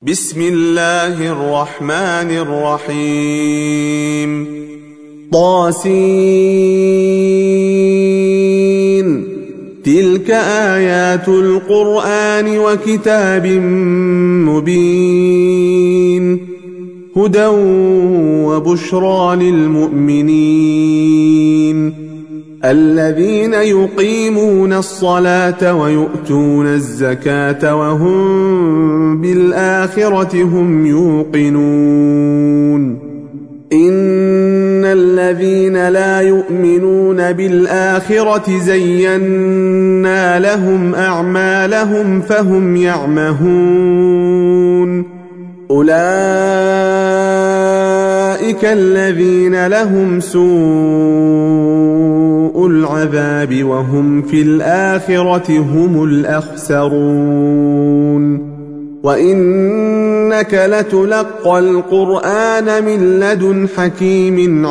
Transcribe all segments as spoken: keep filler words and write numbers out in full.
بسم الله الرحمن الرحيم طاسين تلك آيات القرآن وكتاب مبين هدى وبشرى للمؤمنين الذين يقيمون الصلاة ويؤتون الزكاة وهم بالآخرة هم يوقنون إن الذين لا يؤمنون بالآخرة زينا لهم أعمالهم فهم يعمهون أولئك الذين لهم سوء العذاب وهم في الآخرة هم الأخسرون وإنك لتلقى القرآن من لدن حكيم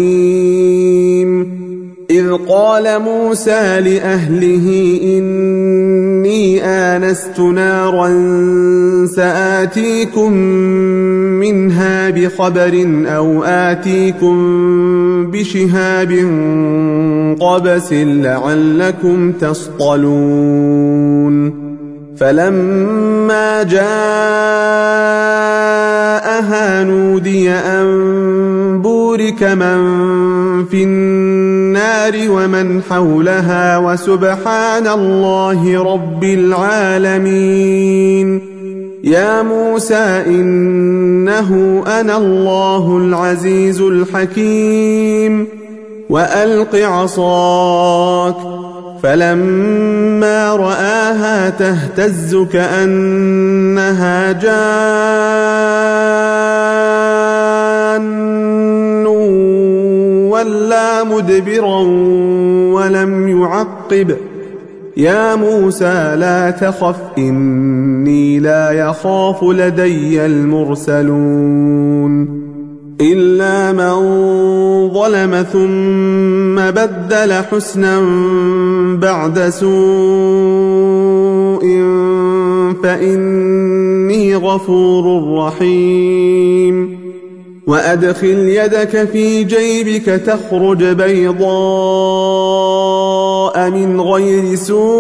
عليم إذ قال موسى لأهله إني آنست نارا سآتيكم منها بخبر أو آتيكم بشهاب قبس لعلكم تصطلون فلما جاءها نودي أن بورك من في النار ومن حولها وسبحان الله رب العالمين يا موسى إنه أنا الله العزيز الحكيم وألق عصاك فلما رآها تهتز كأنها جان ولا مدبرا ولم يعقب يا موسى لا تخف إني لا يخاف لدي المرسلون إلا من ظلم ثم بدل حسنا بعد سوء فإني غفور رحيم وأدخل يدك في جيبك تخرج بيضاء من غير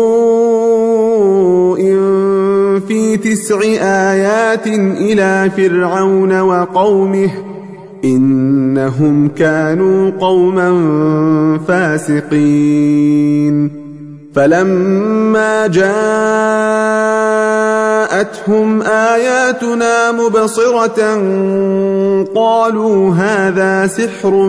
سوء في تسع آيات إلى فرعون وقومه إنهم كانوا قوما فاسقين فلما جاءتهم آياتنا مبصرة قالوا هذا سحر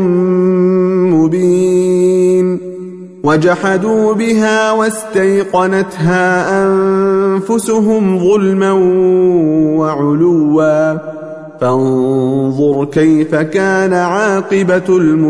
مبين وجحدوا بها واستيقنتها أنفسهم ظلما وعلوا فانظر كيف كان عاقبة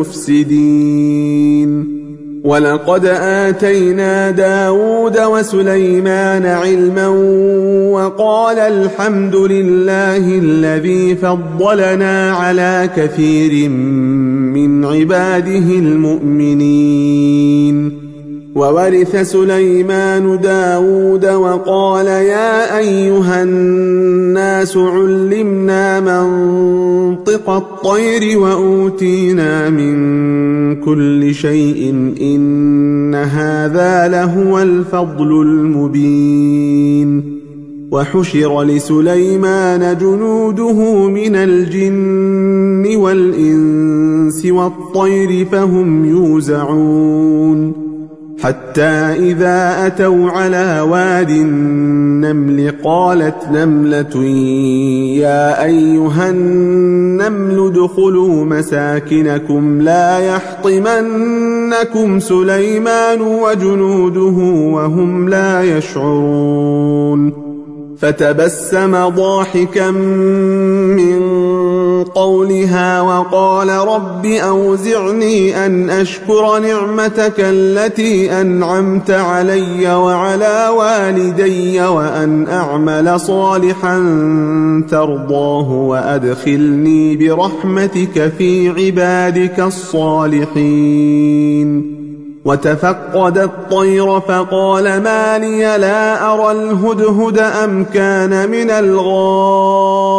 المفسدين ولقد آتينا داود وسليمان علما وقال الحمد لله الذي فضلنا على كثير من عباده المؤمنين وورث سليمان داود وقال يا أيها الناس علمنا منطق الطير وأوتينا من كل شيء إن هذا لهو الفضل المبين وحشر لسليمان جنوده من الجن والإنس والطير فهم يوزعون حتى إذا أتوا على واد النمل قالت نملة يا أيها النمل ادخلوا مساكنكم لا يحطمنكم سليمان وجنوده وهم لا يشعرون فتبسم ضاحكا من قولها وقال رب أوزعني أن أشكر نعمتك التي أنعمت علي وعلى والدي وأن أعمل صالحا ترضاه وأدخلني برحمتك في عبادك الصالحين وتفقد الطير فقال ما لي لا أرى الهدهد أم كان من الغائبين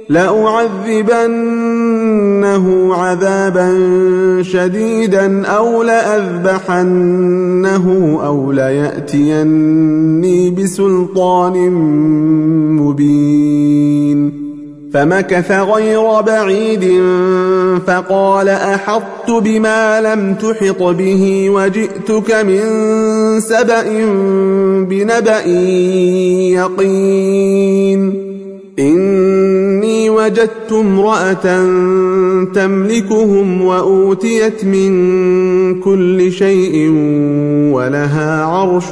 لأعذبنه عذابا شديدا أو لأذبحنه أو ليأتيني بسلطان مبين فمكث غير بعيد فقال أحطت بما لم تحط به وجئتك من سبأ بنبأ يقين إني وجدت امرأة تملكهم وأوتيت من كل شيء ولها عرش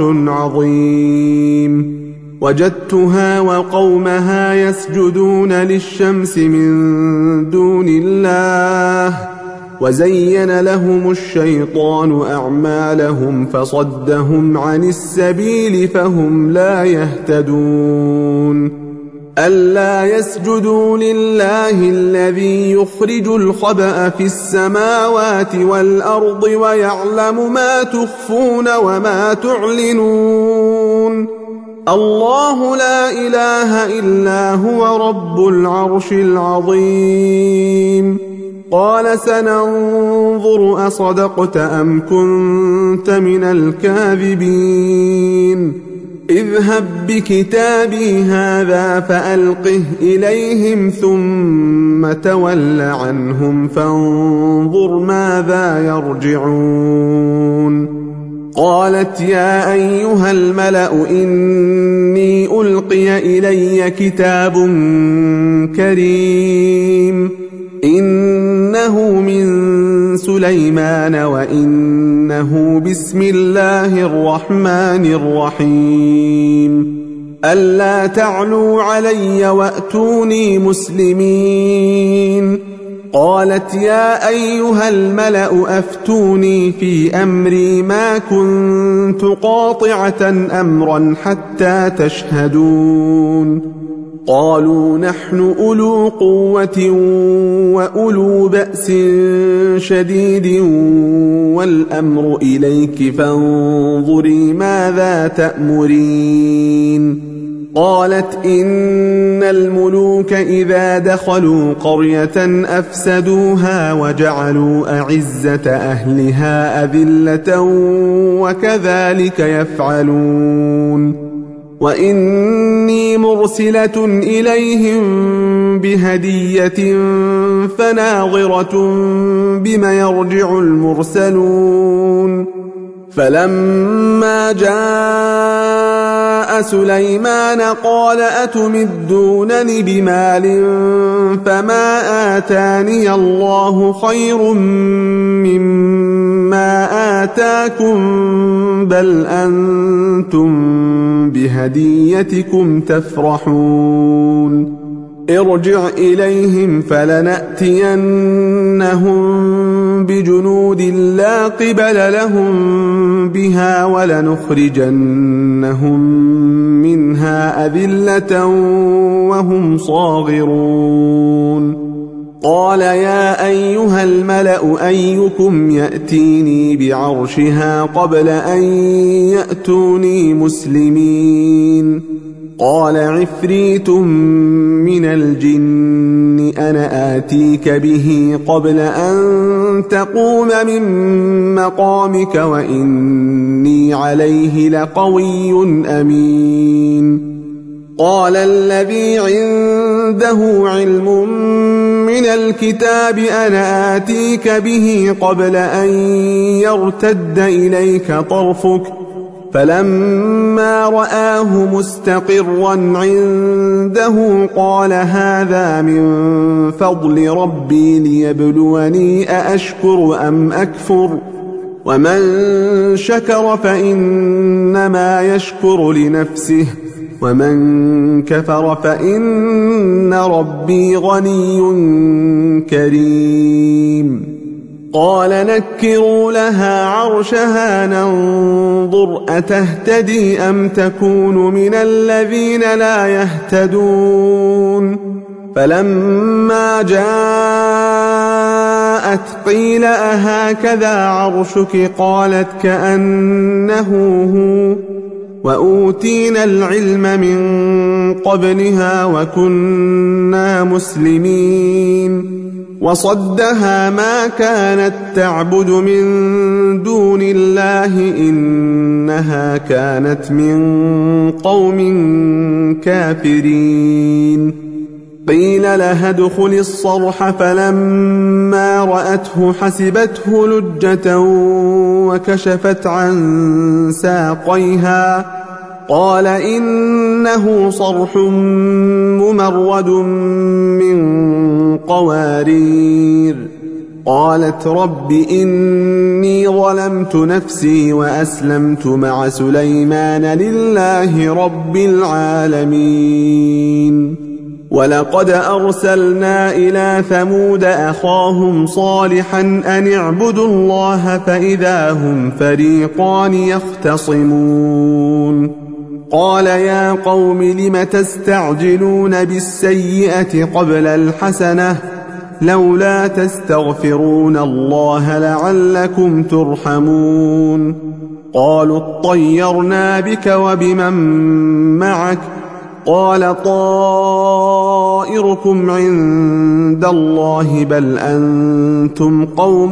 عظيم وجدتها وقومها يسجدون للشمس من دون الله وزين لهم الشيطان أعمالهم فصدهم عن السبيل فهم لا يهتدون ألا يسجدوا لله الذي يخرج الخبأ في السماوات والأرض ويعلم ما تخفون وما تعلنون الله لا إله إلا هو رب العرش العظيم قال سننظر أصدقت أم كنت من الكاذبين اذهب بكتابي هذا فألقه إليهم ثم تول عنهم فانظر ماذا يرجعون قالت يا أيها الملأ إني ألقي إلي كتاب كريم إنه من سليمان وإنه بسم الله الرحمن الرحيم ألا تعلوا علي وأتوني مسلمين قالت يا أيها الملأ أفتوني في أمري ما كنت قاطعة أمرا حتى تشهدون قالوا نحن أولو قوة وأولو بأس شديد والأمر إليك فانظري ماذا تأمرين قالت إن الملوك إذا دخلوا قرية أفسدوها وجعلوا أعزة أهلها أذلة وكذلك يفعلون وإني مرسلة إليهم بهدية فناظرة بم يرجع المرسلون فلما جاء سليمان قال أتمدونني بمال فما آتاني الله خير مما آتاكم بل أنتم بهديتكم تفرحون ارجع إليهم فلنأتينهم بجنود لا قبل لهم بها ولنخرجنهم منها أذلة وهم صاغرون قال يا أيها الملأ أيكم يأتيني بعرشها قبل أن يأتوني مسلمين قال عفريت من الجن أنا آتيك به قبل أن تقوم من مقامك وإني عليه لقوي أمين قال الذي عنده علم من الكتاب أنا آتيك به قبل أن يرتد إليك طرفك فلما رآه مستقرا عنده قال هذا من فضل ربي ليبلوني أأشكر أم أكفر ومن شكر فإنما يشكر لنفسه ومن كفر فإن ربي غني كريم قال نكروا لها عرشها ننظر أتهتدي أم تكون من الذين لا يهتدون فلما جاءت قيل أهكذا عرشك قالت كأنه هو وأوتينا العلم من قبلها وكنا مسلمين وصدها ما كانت تعبد من دون الله إنها كانت من قوم كافرين قيل لها ادخل الصرح فلما رأته حسبته لجة وكشفت عن ساقيها قال إنه صرح ممرد من قوارير قالت رب إني ظلمت نفسي وأسلمت مع سليمان لله رب العالمين ولقد أرسلنا إلى ثمود أخاهم صالحا أن اعبدوا الله فإذا هم فريقان يختصمون قال يا قوم لم تستعجلون بالسيئة قبل الحسنة لولا تستغفرون الله لعلكم ترحمون قالوا اطيرنا بك وبمن معك قال طائركم عند الله بل أنتم قوم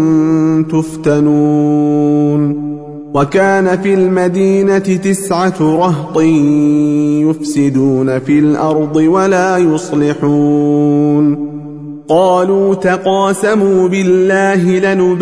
تفتنون وكان في المدينة تسعة رهط يفسدون في الأرض ولا يصلحون قالوا تقاسموا بالله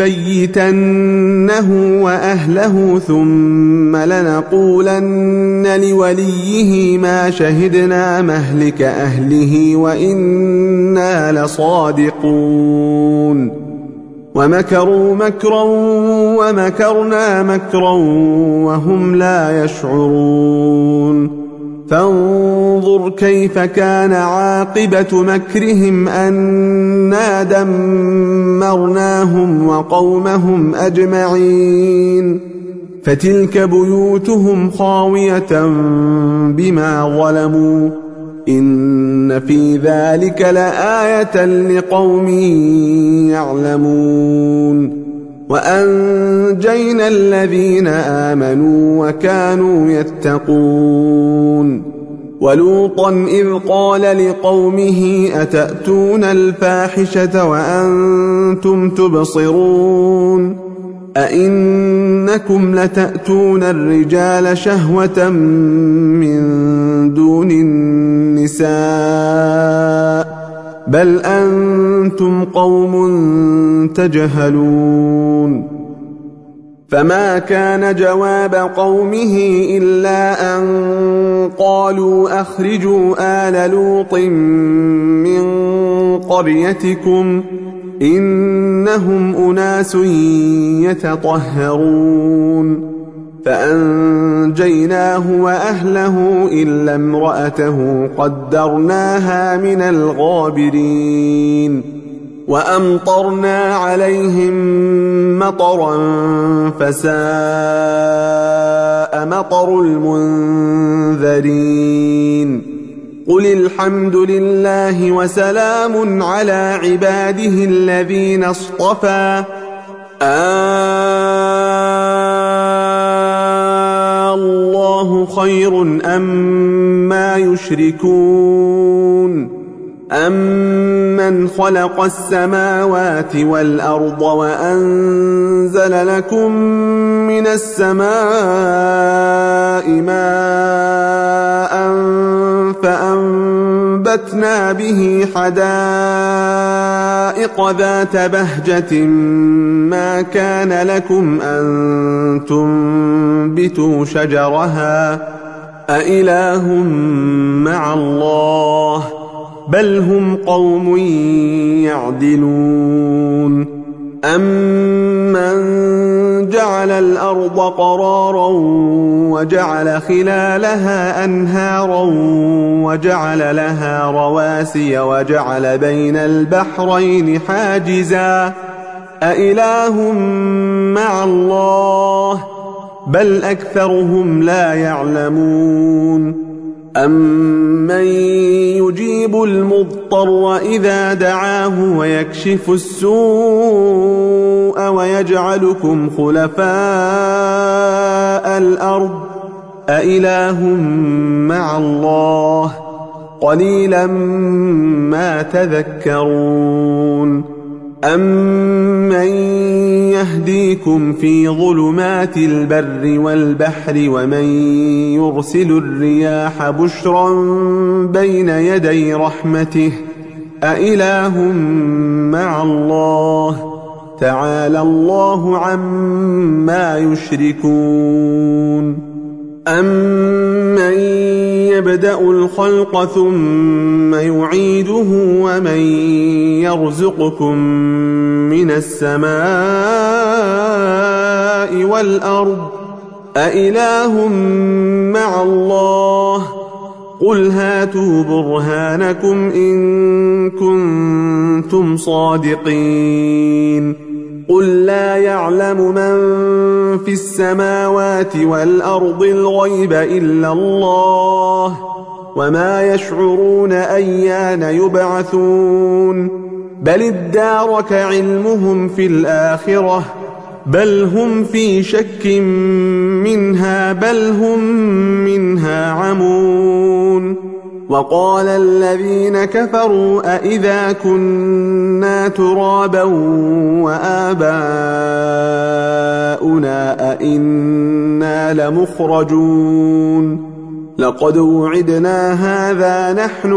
لنبيتنه وأهله ثم لنقولن لوليه ما شهدنا مهلك أهله وإنا لصادقون ومكروا مكرا ومكرنا مكرا وهم لا يشعرون فانظر كيف كان عاقبة مكرهم أنا دمرناهم وقومهم أجمعين فتلك بيوتهم خاوية بما ظلموا إن في ذلك لآية لقوم يعلمون وأنجينا الذين آمنوا وكانوا يتقون ولوطا إذ قال لقومه أتأتون الفاحشة وأنتم تبصرون أئنكم لتأتون الرجال شهوة من دون النساء بل أنتم قوم تجهلون فما كان جواب قومه إلا أن قالوا أخرجوا آل لوط من قريتكم إنهم أناس يتطهرون فأنجيناه وأهله إلا امرأته قدرناها من الغابرين وأمطرنا عليهم مطرا فساء مطر المنذرين قل الحمد لله وسلام على عباده الذين اصطفى الله خير أما يشركون أمن خلق السماوات والأرض وأنزل لكم من السماء ماء فأنبتنا به حدائق ذات بهجة ما كان لكم أن تنبتوا شجرها أإله مع الله بل هم قوم يعدلون أمن جعل الأرض قرارا وجعل خلالها أنهارا وجعل لها رواسي وجعل بين البحرين حاجزا أإله مع الله بل أكثرهم لا يعلمون أمن يجيب المضطر إذا دعاه ويكشف السوء ويجعلكم خلفاء الأرض أإله مع الله قليلا ما تذكرون أمن يهديكم في ظلمات البر والبحر ومن يرسل الرياح بشرا بين يدي رحمته أإله مع الله تعالى الله عما يشركون أمن يبدأ الخلق ثم يعيده ومن يرزقكم من السماء والأرض أإله مع الله قل هاتوا برهانكم إن كنتم صادقين قل لا يعلم من في السماوات والأرض الغيب إلا الله وما يشعرون أيان يبعثون بل ادارك علمهم في الآخرة بل هم في شك منها بل هم منها عمون وقال الذين كفروا أإذا كنا ترابا وآباؤنا أئنا لمخرجون لقد وعدنا هذا نحن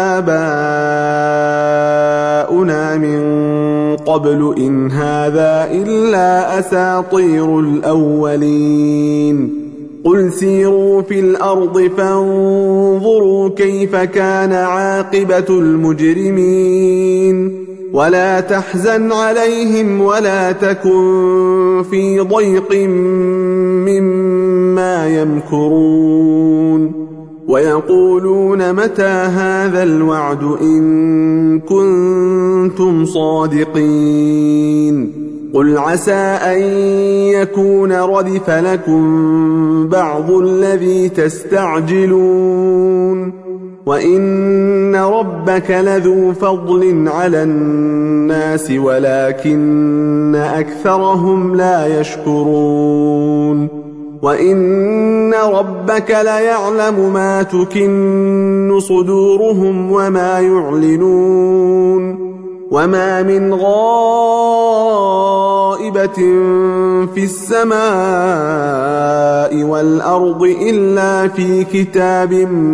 وآباؤنا من قبل إن هذا إلا أساطير الأولين قل سيروا في الأرض فانظروا كيف كان عاقبة المجرمين ولا تحزن عليهم ولا تكن في ضيق مما يمكرون ويقولون متى هذا الوعد إن كنتم صادقين قل عسى أن يكون ردف لكم بعض الذي تستعجلون وإن ربك لذو فضل على الناس ولكن أكثرهم لا يشكرون وإن ربك ليعلم ما تكن صدورهم وما يعلنون وما من غائبة في السماء والأرض إلا في كتاب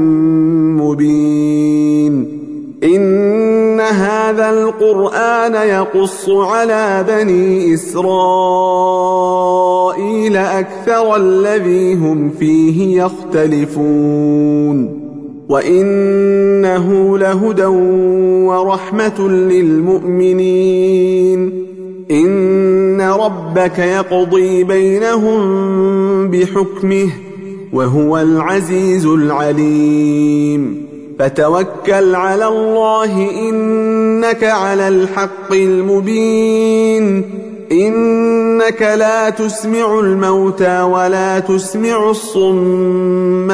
مبين إن هذا القرآن يقص على بني إسرائيل أكثر الذي هم فيه يختلفون وإنه لهدى ورحمة للمؤمنين إن ربك يقضي بينهم بحكمه وهو العزيز العليم فتوكل على الله إنك على الحق المبين إنك لا تسمع الموتى ولا تسمع الصم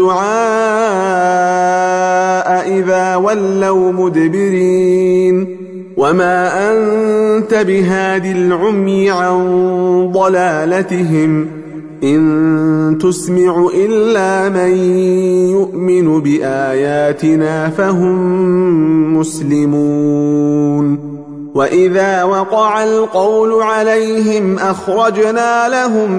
الدعاء إذا ولوا مدبرين وما أنت بهادي العمي عن ضلالتهم إن تسمع إلا من يؤمن بآياتنا فهم مسلمون وإذا وقع القول عليهم أخرجنا لهم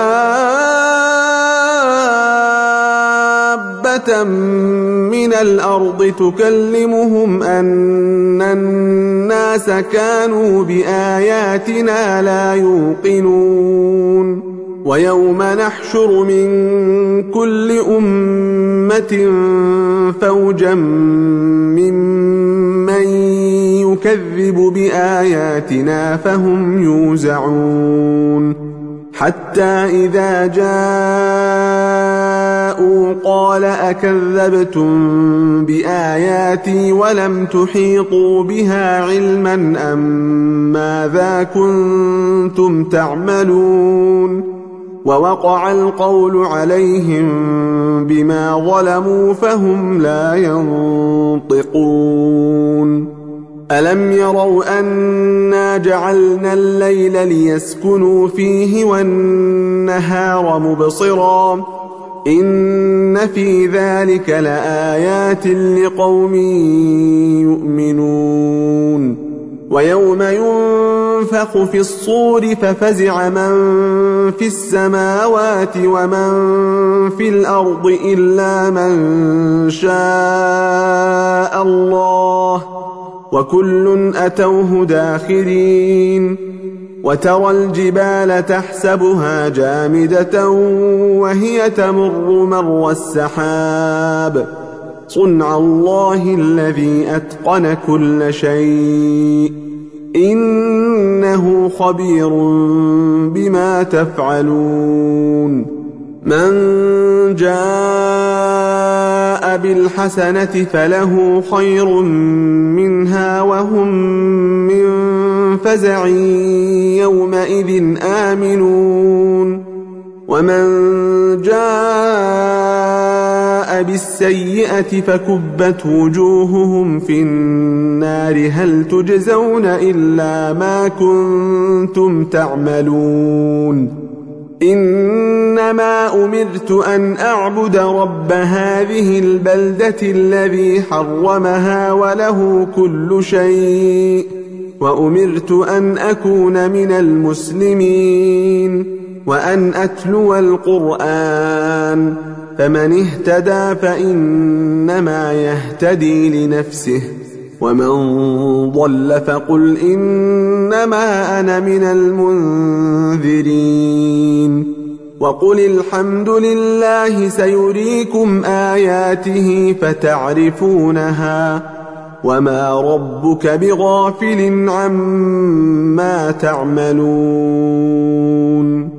دابة من الأرض تكلمهم أن الناس كانوا بآياتنا لا يوقنون ويوم نحشر من كل أمة فوجا ممن يكذب بآياتنا فهم يوزعون حتى إذا جاءوا قال أكذبتم بآياتي ولم تحيطوا بها علما أم ماذا كنتم تعملون ووقع القول عليهم بما ظلموا فهم لا ينطقون ألم يروا أنا جعلنا الليل ليسكنوا فيه والنهار مبصرا إن في ذلك لآيات لقوم يؤمنون ويوم ينفخ في الصور ففزع من في السماوات ومن في الأرض إلا من شاء الله وكل أتوه داخرين وترى الجبال تحسبها جامدة وهي تمر مر السحاب صنع الله الذي أتقن كل شيء إنه خبير بما تفعلون من جاء بالحسنة فله خير منها وهم من فزع يومئذ آمنون ومن جاء بالسيئة فكبت وجوههم في النار هل تجزون إلا ما كنتم تعملون إنما أمرت أن أعبد رب هذه البلدة الذي حرمها وله كل شيء وأمرت أن أكون من المسلمين وأن أتلو القرآن فمن اهتدى فإنما يهتدي لنفسه ومن ضل فقل إنما أنا من المنذرين وقل الحمد لله سيريكم آياته فتعرفونها وما ربك بغافل عما تعملون